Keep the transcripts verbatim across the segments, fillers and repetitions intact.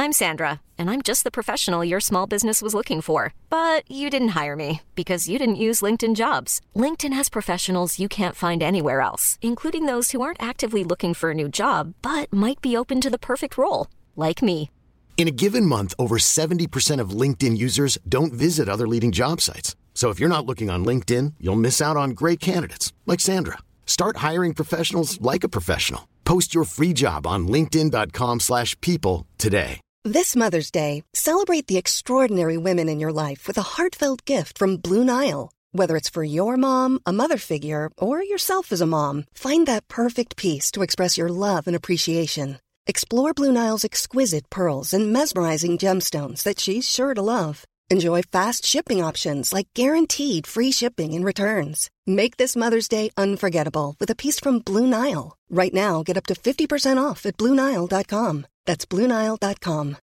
I'm Sandra, and I'm just the professional your small business was looking for. But you didn't hire me because you didn't use LinkedIn Jobs. LinkedIn has professionals you can't find anywhere else, including those who aren't actively looking for a new job, but might be open to the perfect role, like me. In a given month, over seventy percent of LinkedIn users don't visit other leading job sites. So if you're not looking on LinkedIn, you'll miss out on great candidates like Sandra. Start hiring professionals like a professional. Post your free job on linkedin.com slash people today. This Mother's Day, celebrate the extraordinary women in your life with a heartfelt gift from Blue Nile. Whether it's for your mom, a mother figure, or yourself as a mom, find that perfect piece to express your love and appreciation. Explore Blue Nile's exquisite pearls and mesmerizing gemstones that she's sure to love. Enjoy fast shipping options like guaranteed free shipping and returns. Make this Mother's Day unforgettable with a piece from Blue Nile. Right now, get up to fifty percent off at blue nile dot com. That's blue nile dot com.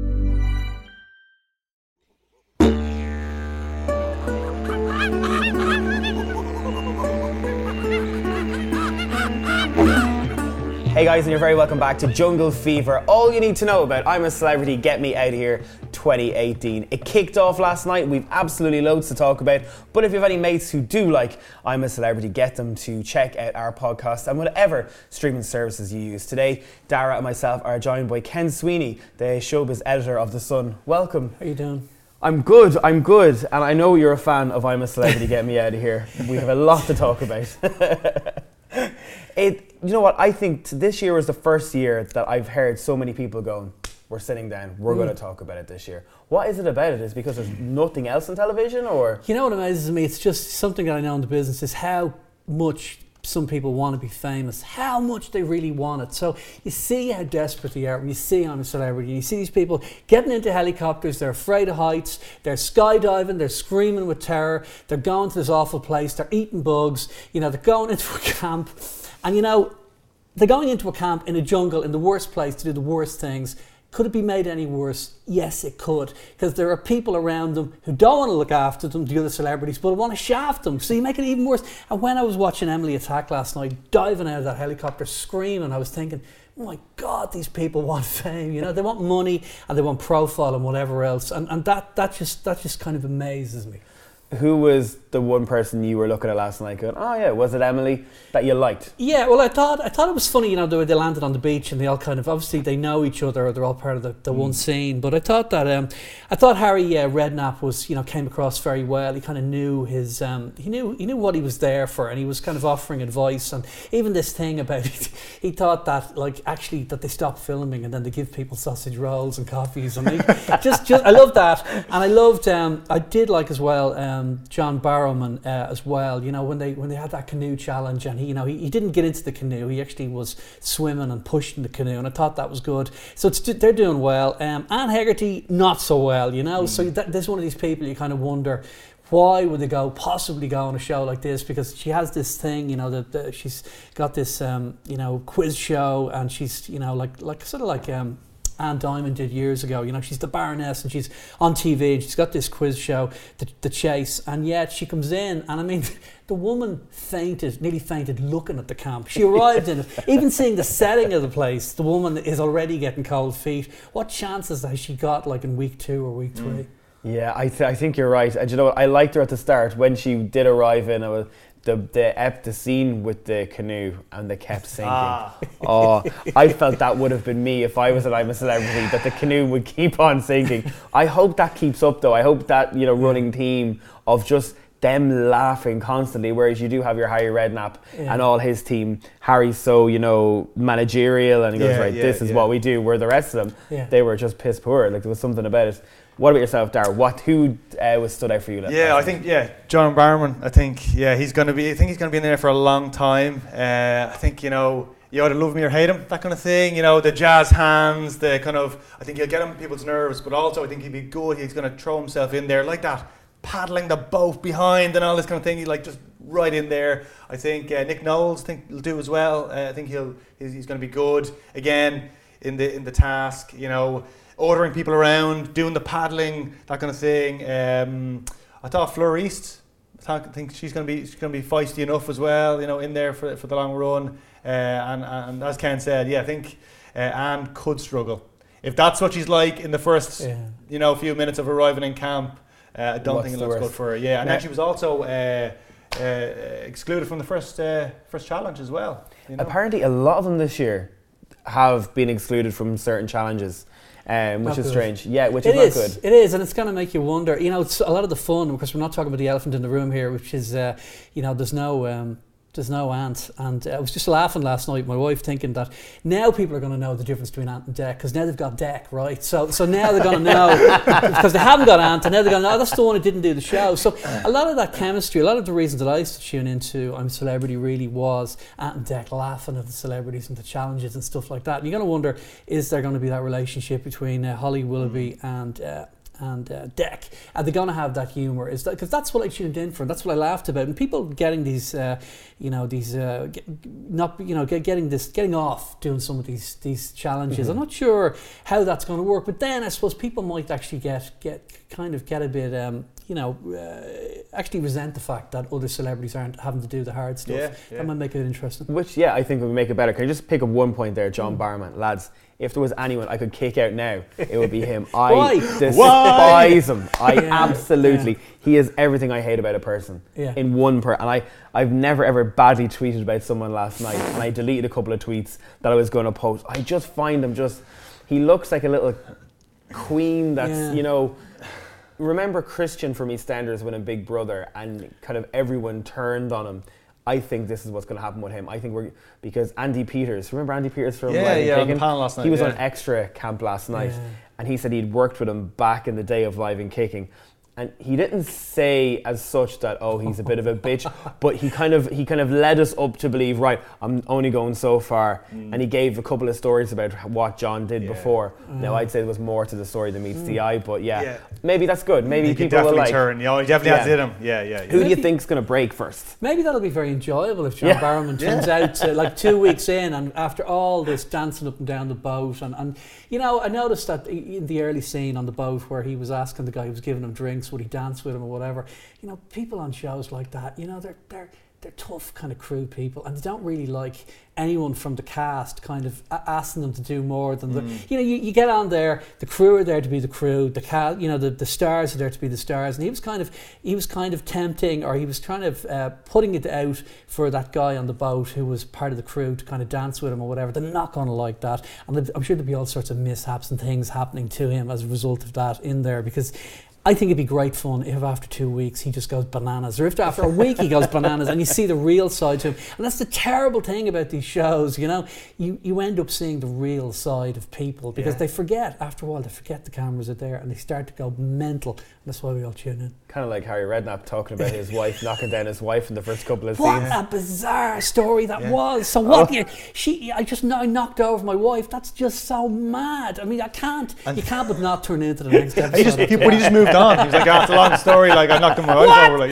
Hey guys, and you're very welcome back to Jungle Fever. All you need to know about I'm a Celebrity, Get Me Out of Here twenty eighteen. It kicked off last night. We've absolutely loads to talk about. But if you have any mates who do like I'm a Celebrity, get them to check out our podcast and whatever streaming services you use. Today, Dara and myself are joined by Ken Sweeney, the showbiz editor of The Sun. Welcome. How you doing? I'm good, I'm good. And I know you're a fan of I'm a Celebrity, Get Me Out of Here. We have a lot to talk about. It, you know what, I think this year was the first year that I've heard so many people going, we're sitting down, we're mm. going to talk about it this year. What is it about it? Is it because there's nothing else on television, or? You know what amazes me? It's just something that I know in the business is how much some people want to be famous, how much they really want it. So you see how desperate they are when you see I'm a Celebrity. You see these people getting into helicopters, they're afraid of heights, they're skydiving, they're screaming with terror, they're going to this awful place, they're eating bugs, you know, they're going into a camp. And you know, they're going into a camp in a jungle in the worst place to do the worst things. Could it be made any worse? Yes, it could. Because there are people around them who don't want to look after them, the other celebrities, but want to shaft them. So you make it even worse. And when I was watching Emily Attack last night, diving out of that helicopter, screaming, I was thinking, oh my God, these people want fame. You know, they want money and they want profile and whatever else. And and that that just that just kind of amazes me. Who was the one person you were looking at last night going, oh yeah, was it Emily that you liked? Yeah, well I thought I thought it was funny, you know, they, they landed on the beach and they all kind of, obviously they know each other, or they're all part of the, the mm. one scene, but I thought that, um, I thought Harry uh, Redknapp was, you know, came across very well. He kind of knew his, um, he knew he knew what he was there for, and he was kind of offering advice, and even this thing about it, he thought that, like, actually that they stopped filming and then they give people sausage rolls and coffees, and they, just, just, I loved that, and I loved, um, I did like as well, um, John Barrowman uh, as well, you know, when they when they had that canoe challenge, and he, you know, he, he didn't get into the canoe, he actually was swimming and pushing the canoe, and I thought that was good. So it's, they're doing well. Um, Anne Hegarty, not so well, you know, mm. so that, there's one of these people you kind of wonder, why would they go possibly go on a show like this? Because she has this thing, you know, that, that she's got this, um, you know, quiz show, and she's, you know, like like sort of like um, Anne Diamond did years ago. You know, she's the Baroness and she's on T V and she's got this quiz show, The, the Chase, and yet she comes in, and I mean, the woman fainted, nearly fainted looking at the camp. She arrived in it. Even seeing the setting of the place, the woman is already getting cold feet. What chances has she got, like in week two or week three? Mm. Yeah, I, th- I think you're right. And you know what? I liked her at the start when she did arrive in. I was, the the ep, the scene with the canoe and they kept sinking. Ah. Oh, I felt that would have been me if I was an I'm a Celebrity, that the canoe would keep on sinking. I hope that keeps up though. I hope that, you know, running theme of just them laughing constantly, whereas you do have your Harry Redknapp yeah. and all his team. Harry's so, you know, managerial, and he goes, yeah, right, yeah, this is yeah. what we do, where the rest of them, yeah. they were just piss poor. Like, there was something about it. What about yourself, Dara? What who uh, was stood out for you? Yeah, I think yeah, John Barrowman. I think yeah, he's going to be. I think he's going to be in there for a long time. Uh, I think, you know, you either love me or hate him, that kind of thing. You know, the jazz hands, the kind of. I think he'll get on people's nerves, but also I think he'd be good. He's going to throw himself in there like that, paddling the boat behind and all this kind of thing. He like just right in there. I think uh, Nick Knowles, I think he'll do as well. Uh, I think he'll he's, he's going to be good again in the in the task. You know, ordering people around, doing the paddling, that kind of thing. Um, I thought Fleur East, I think she's going to be she's going to be feisty enough as well. You know, in there for for the long run. Uh, and and as Ken said, yeah, I think uh, Anne could struggle if that's what she's like in the first, Yeah. you know, few minutes of arriving in camp, uh, I don't What's think it the looks worst? good for her. Yeah, and Now- then she was also uh, uh, excluded from the first uh, first challenge as well. You know? Apparently, a lot of them this year have been excluded from certain challenges, um, which Not is good. strange. Yeah, which It is, is, not good. it is, and it's going to make you wonder. You know, it's a lot of the fun, because we're not talking about the elephant in the room here, which is, uh, you know, there's no, um, there's no Ant, and uh, I was just laughing last night. My wife thinking that now people are going to know the difference between Ant and Dec, because now they've got Dec, right? So, so now they're going to know because they haven't got Ant, and now they're going to know, oh, that's the one who didn't do the show. So a lot of that chemistry, a lot of the reasons that I used to tune into I'm Celebrity really was Ant and Dec laughing at the celebrities and the challenges and stuff like that. And you're going to wonder, is there going to be that relationship between uh, Holly Willoughby mm. and uh, and uh, Dec? Are they going to have that humour? Is that because that's what I tuned in for? That's what I laughed about. And people getting these, uh, you know, these uh, get, not, you know, get, getting this, getting off doing some of these these challenges. Mm-hmm. I'm not sure how that's going to work. But then I suppose people might actually get get kind of get a bit, um, you know, uh, actually resent the fact that other celebrities aren't having to do the hard stuff. Yeah, yeah. That might make it interesting. Which, yeah, I think would make it better. Can I just pick up one point there, John mm. Barrowman? Lads, if there was anyone I could kick out now, it would be him. I Why? despise Why? him. I Yeah, absolutely. yeah. He is everything I hate about a person. Yeah. In one per, and I, I've never ever badly tweeted about someone last night, and I deleted a couple of tweets that I was going to post. I just find him just. He looks like a little queen that's Yeah. you know. Remember Christian from EastEnders winning Big Brother, and kind of everyone turned on him. I think this is what's going to happen with him. I think we're because Andy Peters. Remember Andy Peters from Yeah, Live and yeah, on the Kicking? panel last night, He was yeah. on Extra Camp last night, Yeah. and he said he'd worked with him back in the day of Live and Kicking. And he didn't say as such that, oh, he's a bit of a bitch, but he kind of he kind of led us up to believe, right, I'm only going so far. Mm. And he gave a couple of stories about what John did Yeah. before. Mm. Now, I'd say there was more to the story than meets Mm. the eye, but yeah, Yeah. maybe that's good. Maybe he could people will definitely like. turn. You know, he definitely Yeah. outdid him. Yeah, yeah. yeah. Who do you Maybe- think's going to break first? Maybe that'll be very enjoyable if John Yeah. Barrowman turns out to, like two weeks in, and after all this dancing up and down the boat, and, and you know, I noticed that in the early scene on the boat where he was asking the guy who was giving him drinks, would he dance with him or whatever. You know, people on shows like that, you know, they're they're they're tough kind of crew people, and they don't really like anyone from the cast kind of a- asking them to do more than the, you know, you, you get on there, the crew are there to be the crew, the cast, you know, the, the stars are there to be the stars, and he was kind of he was kind of tempting, or he was kind of uh, putting it out for that guy on the boat who was part of the crew to kind of dance with him or whatever. They're not going to like that, and I'm sure there'll be all sorts of mishaps and things happening to him as a result of that in there, because I think it'd be great fun if after two weeks he just goes bananas, or if after a week he goes bananas, and you see the real side to him. And that's the terrible thing about these shows, you know, you, you end up seeing the real side of people, because Yeah. they forget, after a while, they forget the cameras are there, and they start to go mental. And that's why we all tune in. Kind of like Harry Redknapp talking about his wife knocking down his wife in the first couple of What scenes. a bizarre story that Yeah. was. So what? Oh. You, she, I just I knocked over my wife. That's just so mad. I mean, I can't. And- you can't but not turn into the next episode. He just, he, but he just moved on. He was like, ah, it's a long story. Like, I knocked him my wife over. Like,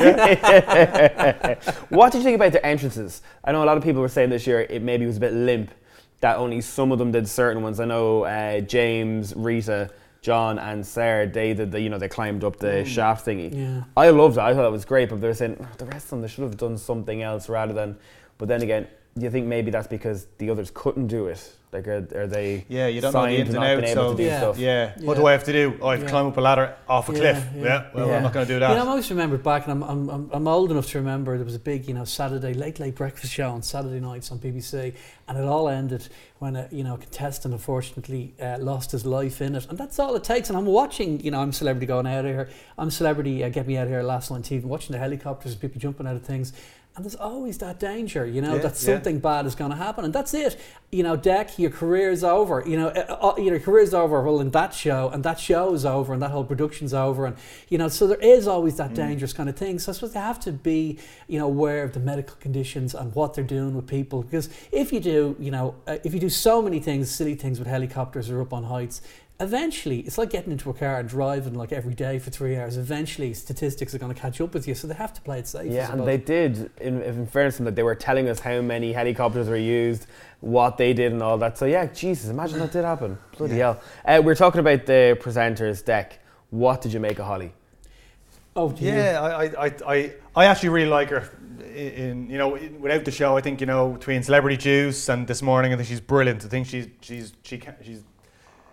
yeah. What did you think about the entrances? I know a lot of people were saying this year it maybe was a bit limp, that only some of them did certain ones. I know uh, James, Rita, John and Sarah, they did the, you know, they climbed up the shaft thingy. Yeah. I loved it. I thought it was great, but they were saying "Oh, the rest of them, they should have done something else rather than. But then again, do you think maybe that's because the others couldn't do it? Like, are, are they Yeah, you don't know the signed ins to and not being outs able of- to do Yeah. stuff? Yeah. What Yeah. do I have to do? Oh, I have to Yeah. climb up a ladder off a Yeah, cliff. yeah. Yeah. Well, Yeah. I'm not going to do You know, that. I'm always remembered back, and I'm, I'm, I'm, I'm old enough to remember there was a big, you know, Saturday late late breakfast show on Saturday nights on B B C, and it all ended when a, you know, a contestant unfortunately uh, lost his life in it, and that's all it takes. And I'm watching, you know, I'm Celebrity going out of here, I'm Celebrity uh, Get Me Out of Here last night on T V, watching the helicopters and people jumping out of things. And there's always that danger, you know, Yeah, that yeah. something bad is going to happen, and that's it. You know, Dec, your career's over. You know, uh, uh, your career's over. Well, in that show, and that show is over, and that whole production's over, and you know, so there is always that dangerous kind of thing. So I suppose they have to be, you know, aware of the medical conditions and what they're doing with people, because if you do, you know, uh, if you do so many things, silly things with helicopters or up on heights. Eventually, it's like getting into a car and driving like every day for three hours. Eventually, statistics are going to catch up with you, so they have to play it safe. I Yeah, and suppose. they did. In, in fairness, to them, that they were telling us how many helicopters were used, what they did, and all that. So yeah, Jesus, imagine that did happen. Bloody hell! Uh, we're talking about the presenters' Dec. What did you make of Holly? Oh, do you? Yeah, I, I, I, I, I actually really like her. In, in you know, in, without the show, I think, you know, between Celebrity Juice and This Morning, I think she's brilliant. I think she's she's she can, she's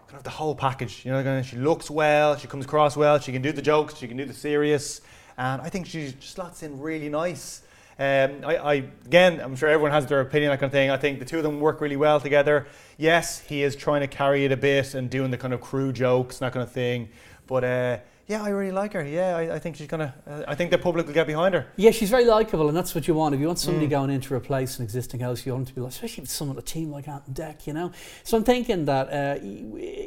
kind of the whole package. You know, kind of, she looks well, she comes across well, she can do the jokes, she can do the serious, and I think she just slots in really nice. Um, I, I again, I'm sure everyone has their opinion, that kind of thing. I think the two of them work really well together. Yes, he is trying to carry it a bit and doing the kind of crew jokes and that kind of thing, but uh, yeah, I really like her. Yeah, I, I think she's gonna. Uh, I think the public will get behind her. Yeah, she's very likeable, and that's what you want. If you want somebody Mm. going in to replace an existing house, you want them to be like, especially with someone, a team like Ant and Dec, you know. So I'm thinking that uh, y-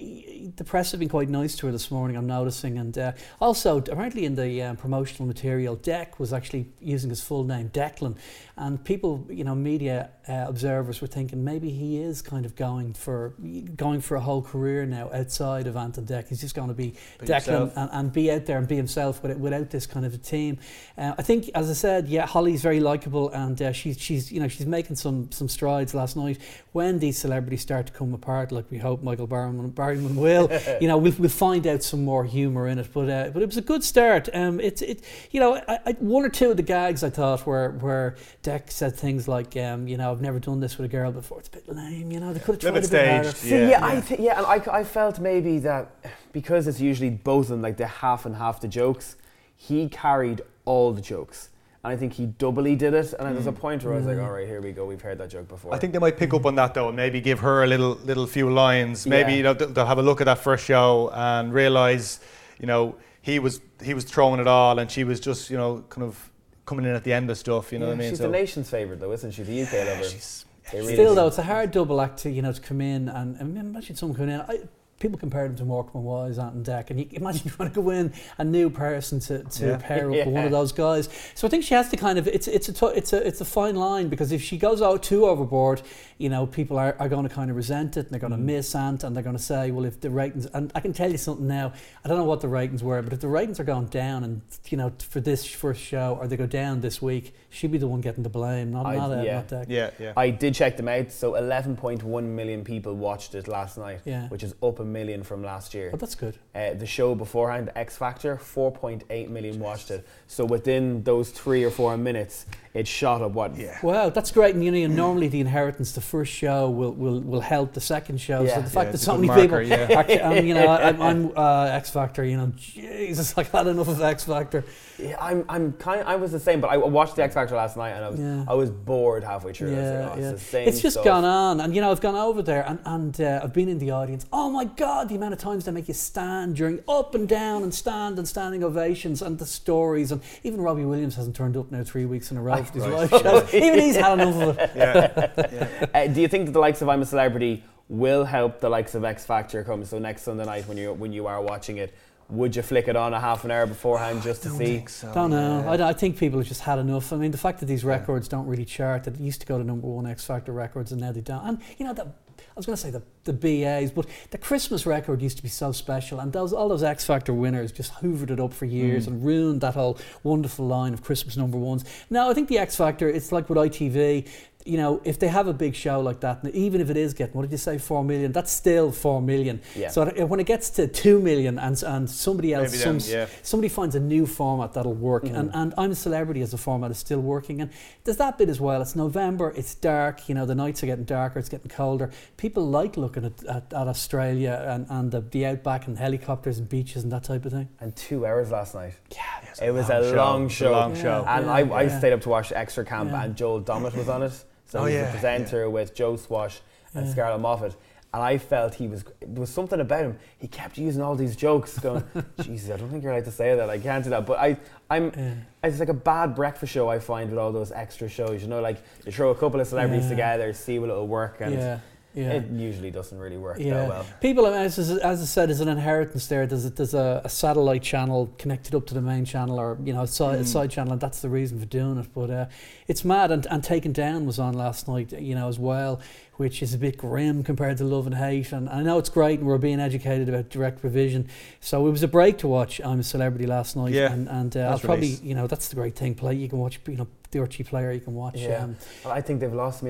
y- the press have been quite nice to her this morning. I'm noticing, and uh, also apparently in the um, promotional material, Dec was actually using his full name, Declan, and people, you know, media uh, observers were thinking maybe he is kind of going for going for a whole career now outside of Ant and Dec. He's just going to be Be Declan yourself. and, and be out there and be himself without, without this kind of a team. Uh, I think, as I said, yeah, Holly's very likeable, and uh, she's she's you know she's making some some strides last night. When these celebrities start to come apart, like we hope Michael Barryman, Barryman will, you know, we'll, we'll find out some more humour in it. But uh, but it was a good start. Um, it's it you know I, I, one or two of the gags I thought were where Dec said things like um, you know I've never done this with a girl before. It's a bit lame, you know. They could have Little tried a bit bit harder. staged. See, Yeah. yeah, I th- yeah, and I, I felt maybe that because it's usually both of them, like the half and half the jokes, he carried all the jokes. And I think he doubly did it. And there's a point where I was like, all right, here we go, we've heard that joke before. I think they might pick up on that though, and maybe give her a little little few lines. Maybe Yeah. you know th- they'll have a look at that first show and realise, you know, he was he was throwing it all, and she was just you know kind of coming in at the end of stuff. You know Yeah, what I mean? she's So the nation's favourite though, isn't she? The U K lover. she's- They really Still do. though, it's a hard double act to you know to come in and, and imagine someone coming in. I, people compare them to Morecambe and Wise, Ant and Dec, and you imagine you want to go in a new person to, to Yeah. pair up Yeah. with one of those guys. So I think she has to kind of it's it's a t- it's a it's a fine line, because if she goes out too overboard, you know, people are, are going to kind of resent it, and they're going to miss Ant, and they're going to say, well, if the ratings, and I can tell you something now, I don't know what the ratings were, but if the ratings are going down, and you know, for this first show, or they go down this week, she'd be the one getting the blame, not I- not, uh, yeah. not Dec. yeah, yeah. I did check them out. So eleven point one million people watched it last night, Yeah. which is up a million from last year. Oh, that's good. Uh, the show beforehand, X Factor, four point eight million watched it. So within those three or four minutes, it shot up what? Yeah. Wow, that's great. And you know, normally the inheritance, the first show will, will, will help the second show. Yeah. So the fact Yeah, that it's a so good many marker, people, yeah. actually, um, you know, I'm, I'm uh, X Factor. You know, Jesus, I had enough of X Factor. Yeah, I'm, I'm kind. I was the same, but I watched the X Factor last night, and I was, Yeah. I was bored halfway through. I was Yeah, like, oh, yeah. it's the same It's just stuff. gone on, and you know, I've gone over there, and and uh, I've been in the audience. Oh my God, the amount of times they make you stand during up and down and stand and standing ovations, and the stories, and even Robbie Williams hasn't turned up now three weeks in a row for these live shows. Even he's had enough of it. yeah. Uh, do you think that the likes of I'm a Celebrity will help the likes of X Factor come? So next Sunday night, when you when you are watching it, would you flick it on a half an hour beforehand just to Don't see? think so, Don't know. yeah. I, I think people have just had enough. I mean, the fact that these records don't really chart, that it used to go to number one X Factor records, and now they don't. And you know, the, I was going to say the, the B As, but the Christmas record used to be so special, and those all those X Factor winners just hoovered it up for years and ruined that whole wonderful line of Christmas number ones. Now, I think the X Factor, it's like with I T V. You know, if they have a big show like that, and even if it is getting, what did you say, four million? That's still four million. Yeah. So that- when it gets to two million, and and somebody else, Maybe some, then, yeah. somebody finds a new format that'll work, and and I'm a Celebrity as a format is still working, and there's that bit as well. It's November, it's dark, you know, the nights are getting darker, it's getting colder. People like looking at, at, at Australia and, and the, the outback and helicopters and beaches and that type of thing. And two hours last night. Yeah, It was long a show. long It's a show. long show. And Yeah, I, I yeah. stayed up to watch Extra Camp, Yeah. and Joel Dommett was on it. So Oh, he was yeah, the presenter with Joe Swash and Yeah. Scarlett Moffat. And I felt he was, there was something about him. He kept using all these jokes, going, Jesus, I don't think you're allowed to say that. I can't do that. But I, I'm, Yeah. it's like a bad breakfast show I find with all those extra shows. You know, like you throw a couple of celebrities Yeah. together, see what it'll work. And yeah, yeah. it usually doesn't really work Yeah, that well. people, as, as as I said, there's an inheritance there. There's a, there's a, a satellite channel connected up to the main channel, or you know, a side, Mm. a side channel, and that's the reason for doing it. But uh, it's mad. And, and Taken Down was on last night, you know, as well, which is a bit grim compared to Love and Hate. And I know it's great, and we're being educated about direct provision. So it was a break to watch I'm a Celebrity last night, Yeah, and and uh, I'll that's probably, released. you know, that's the great thing. Play, you can watch, you know, the Archie player, you can watch. Yeah. Um, Well, I think they've lost me now.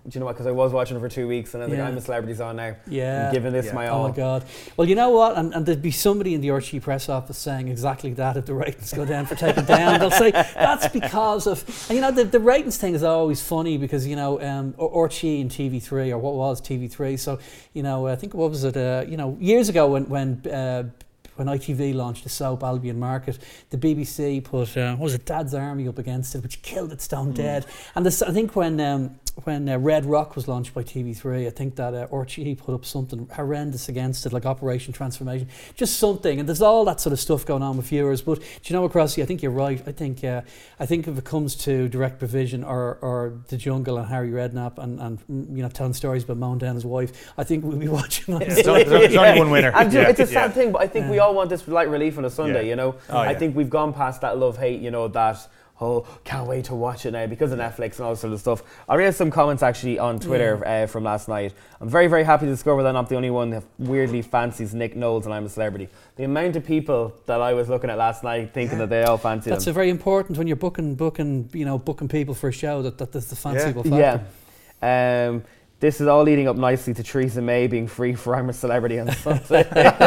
you know what? Because I was watching it for two weeks, and I was Yeah. like, I'm a Celebrity's on now. Yeah. I'm giving this Yeah. my Oh all. my God. Well, you know what? And, and there'd be somebody in the R T E press office saying exactly that if the ratings go down for taking down. They'll say that's because of, and you know, the, the ratings thing is always funny because, you know, um, R T E and T V three, or what was T V three. So, you know, I think, what was it, uh, you know, years ago when, when, uh, when I T V launched the soap Albion Market, the B B C put, uh, what was it, Dad's Army up against it, which killed it stone dead. And this, I think when um, when uh, Red Rock was launched by T V three, I think that uh, R T E put up something horrendous against it, like Operation Transformation, just something. And there's all that sort of stuff going on with viewers. But do you know what, Crossy, I think you're right. I think uh, I think if it comes to Direct Provision or, or The Jungle and Harry Redknapp and, and you know, telling stories about mowing down his wife, I think we'll be watching that. Yeah, there's, only, there's only one winner. And yeah. it's a sad yeah. thing, but I think Yeah. we all want this light relief on a Sunday, Yeah. you know? Oh, I yeah. think we've gone past that love-hate, you know, that whole can't wait to watch it now because of Netflix and all this sort of stuff. I read some comments actually on Twitter Yeah. uh, from last night. I'm very, very happy to discover that I'm not the only one that weirdly fancies Nick Knowles and I'm a Celebrity. The amount of people that I was looking at last night thinking that they all fancy That's them. a very important when you're booking, booking, you know, booking people for a show, that, that there's the fanciable factor. Yeah. Um, this is all leading up nicely to Theresa May being free for I'm a Celebrity on Sunday.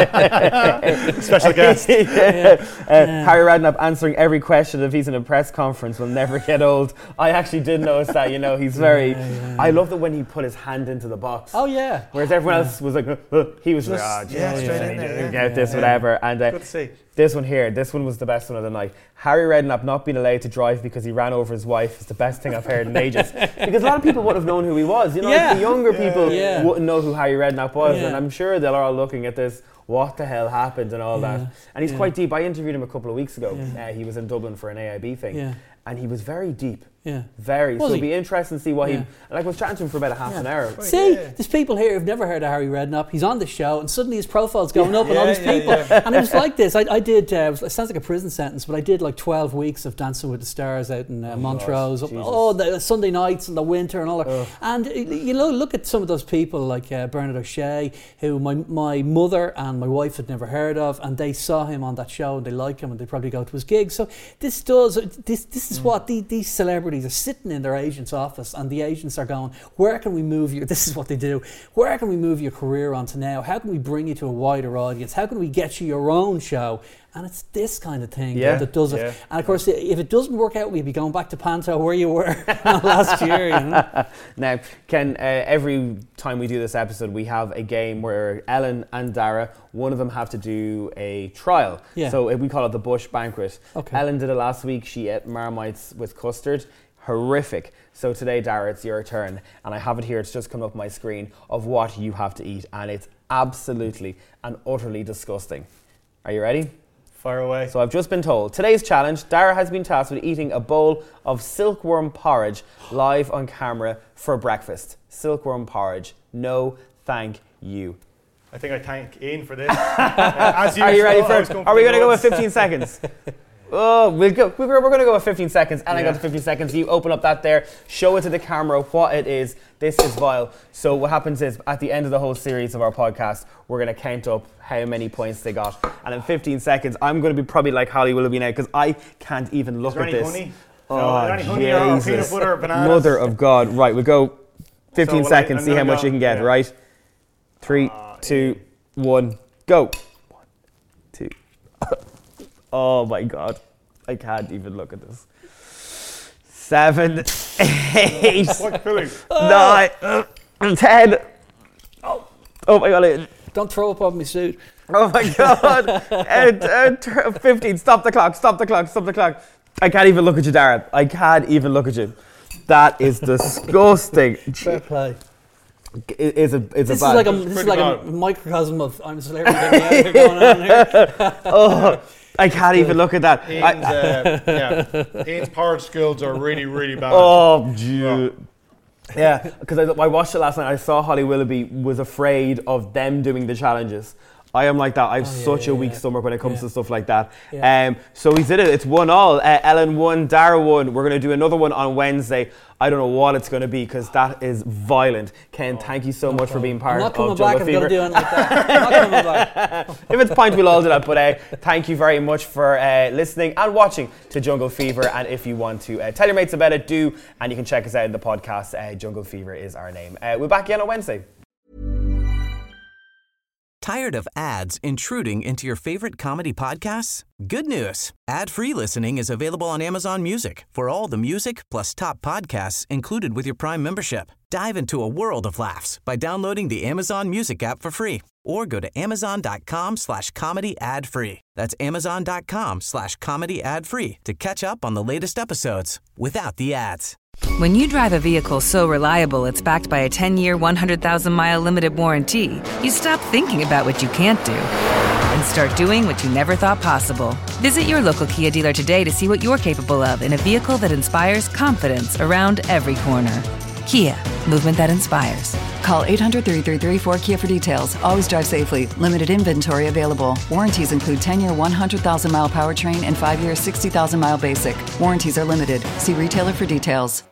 Special guest. yeah. Yeah. Uh, Yeah. Harry Redknapp answering every question if he's in a press conference will never get old. I actually did notice that, you know, he's very... Yeah, yeah, I yeah. love that when he put his hand into the box. Oh yeah. Whereas everyone Yeah. else was like, uh, uh, he was Just- like, oh, yeah, Jesus, straight yeah, in there, yeah, yeah. get this, Yeah. whatever. And uh, Good to see. this one here, this one was the best one of the night. Harry Redknapp not being allowed to drive because he ran over his wife is the best thing I've heard in ages. Because a lot of people would have known who he was. You know, Yeah. like the younger Yeah. people Yeah. wouldn't know who Harry Redknapp was. Yeah. And I'm sure they're all looking at this, what the hell happened and all Yeah. that. And he's Yeah. quite deep. I interviewed him a couple of weeks ago. Yeah. Uh, he was in Dublin for an A I B thing. Yeah. And he was very deep. Yeah. Very. Was so he? it'd be interesting to see what Yeah. he... Like I was chatting to him for about a half Yeah. an hour. See, yeah. there's people here who've never heard of Harry Redknapp. He's on the show, and suddenly his profile's going up, and all Yeah, these yeah, people. yeah. And it was like this. I, I did. Uh, it, was, it sounds like a prison sentence, but I did like twelve weeks of Dancing with the Stars out in uh, Montrose. Jesus. Oh, the Sunday nights in the winter and all that. Ugh. And uh, you know, look at some of those people like uh, Bernard O'Shea, who my my mother and my wife had never heard of, and they saw him on that show and they like him and they probably go to his gig. So this does. This this is Mm. what the, these celebrities are sitting in their agent's office, and the agents are going, where can we move you? This is what they do. Where can we move your career onto now? How can we bring you to a wider audience? How can we get you your own show? And it's this kind of thing Yeah, that, that does it. yeah. And of course, if it doesn't work out, we'll be going back to Panto where you were last year. You know? Now, Ken, uh, every time we do this episode, we have a game where Ellen and Dara, one of them have to do a trial. Yeah. So uh, we call it the Bush Banquet. Okay. Ellen did it last week. She ate Marmites with custard. Horrific. So today, Dara, it's your turn. And I have it here. It's just come up my screen of what you have to eat. And it's absolutely and utterly disgusting. Are you ready? Fire away. So I've just been told, today's challenge, Dara has been tasked with eating a bowl of silkworm porridge live on camera for breakfast. Silkworm porridge. No, thank you. I think I thank Ian for this. Uh, as Are you usual, ready I for was it? going Are we the going to go with goods. fifteen seconds? Oh, we'll go, we're going to go with fifteen seconds. And I got Yeah. the fifteen seconds. You open up that there, show it to the camera what it is. This is vile. So what happens is, at the end of the whole series of our podcast, we're going to count up how many points they got. And in fifteen seconds, I'm going to be probably like Holly Willoughby now, because I can't even look Is there at any this. honey? Oh, No, is there any honey or Jesus. peanut butter or bananas? Mother of God. Right, we'll go fifteen So, well, I- seconds, I'm see how gonna much go, you can get, yeah. right? Three, Ah, two, one, go. One, two. Oh my God. I can't even look at this. Seven, eight, What filling? nine, ten. Oh, oh my God. Don't throw up on my suit. Oh my God. uh, uh, t- fifteen. Stop the clock. Stop the clock. Stop the clock. I can't even look at you, Darren. I can't even look at you. That is disgusting. Fair play. It- It's a, it's This a is bad. like a this is pretty like a bad. microcosm of I'm a celebrity getting out going on here. Oh, I can't even look at that. Ian's, I, uh, yeah. Ian's porridge skills are really, really bad. oh, gee. Yeah, because I, I watched it last night. I saw Holly Willoughby was afraid of them doing the challenges. I am like that. I have Oh, yeah, such yeah, a weak yeah. stomach when it comes Yeah. to stuff like that. Yeah. Um, so we did it. It's one all. Uh, Ellen won, Dara won. We're going to do another one on Wednesday. I don't know what it's going to be because that is violent. Ken, thank you so No much for problem. being part I'm not coming of back. Jungle I'm going to Fever. do it like that. I'm not coming back. If it's point, we'll all do that. But uh, thank you very much for uh, listening and watching to Jungle Fever. And if you want to uh, tell your mates about it, do. And you can check us out in the podcast. Uh, Jungle Fever is our name. Uh, we're back again on Wednesday. Tired of ads intruding into your favorite comedy podcasts? Good news. Ad-free listening is available on Amazon Music for all the music plus top podcasts included with your Prime membership. Dive into a world of laughs by downloading the Amazon Music app for free or go to amazon.com slash comedy ad free. That's amazon.com slash comedy ad free to catch up on the latest episodes without the ads. When you drive a vehicle so reliable it's backed by a ten-year, one hundred thousand mile limited warranty, you stop thinking about what you can't do and start doing what you never thought possible. Visit your local Kia dealer today to see what you're capable of in a vehicle that inspires confidence around every corner. Kia, movement that inspires. Call eight hundred, three three three, four K I A for details. Always drive safely. Limited inventory available. Warranties include ten-year, one hundred thousand mile powertrain and five-year, sixty thousand mile basic. Warranties are limited. See retailer for details.